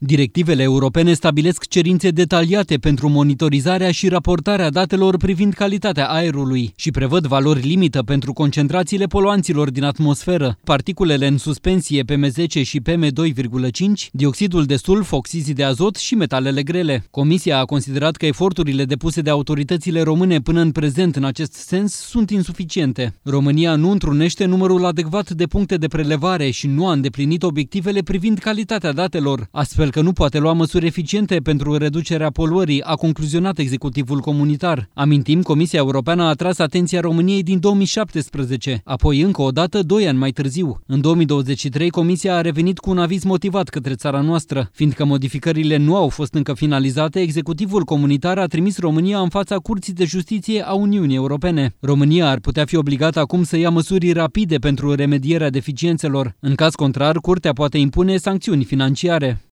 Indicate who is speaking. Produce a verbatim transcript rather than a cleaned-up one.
Speaker 1: Directivele europene stabilesc cerințe detaliate pentru monitorizarea și raportarea datelor privind calitatea aerului și prevăd valori limită pentru concentrațiile poluanților din atmosferă, particulele în suspensie P M zece și P M doi virgulă cinci, dioxidul de sulf, oxizii de azot și metalele grele. Comisia a considerat că eforturile depuse de autoritățile române până în prezent în acest sens sunt insuficiente. România nu întrunește numărul adecvat de puncte de prelevare și nu a îndeplinit obiectivele privind calitatea datelor, astfel că nu poate lua măsuri eficiente pentru reducerea poluării, a concluzionat executivul comunitar. Amintim, Comisia Europeană a atras atenția României din două mii șaptesprezece, apoi încă o dată doi ani mai târziu. În două mii douăzeci și trei, Comisia a revenit cu un aviz motivat către țara noastră. Fiindcă modificările nu au fost încă finalizate, executivul comunitar a trimis România în fața Curții de Justiție a Uniunii Europene. România ar putea fi obligată acum să ia măsuri rapide pentru remedierea deficiențelor. În caz contrar, Curtea poate impune sancțiuni financiare.